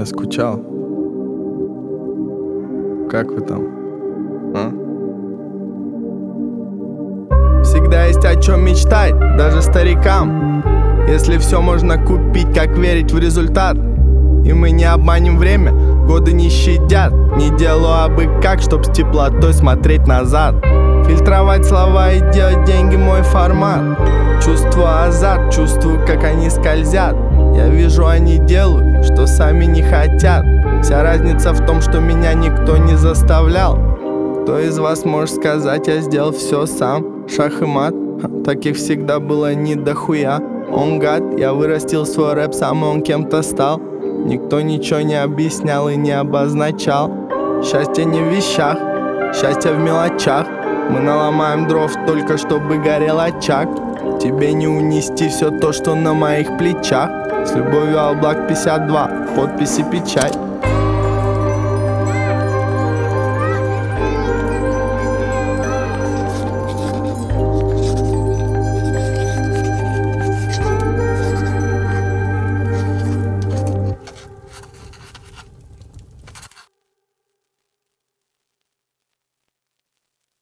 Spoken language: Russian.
Я скучал. Как вы там? А? Всегда есть о чем мечтать, даже старикам. Если все можно купить, как верить в результат. И мы не обманем время, годы не щадят. Не делаю абы как, чтоб с теплотой смотреть назад. Фильтровать слова и делать деньги мой формат. Чувствую азарт, чувствую, как они скользят. Я вижу, они делают, что сами не хотят. Вся разница в том, что меня никто не заставлял. Кто из вас может сказать, я сделал все сам? Шах и мат, таких всегда было не дохуя. Он гад, я вырастил свой рэп сам, и он кем-то стал. Никто ничего не объяснял и не обозначал. Счастье не в вещах, счастье в мелочах. Мы наломаем дров только чтобы горел очаг. Тебе не унести все то, что на моих плечах. С любовью, Алблак 52, подпись и печать.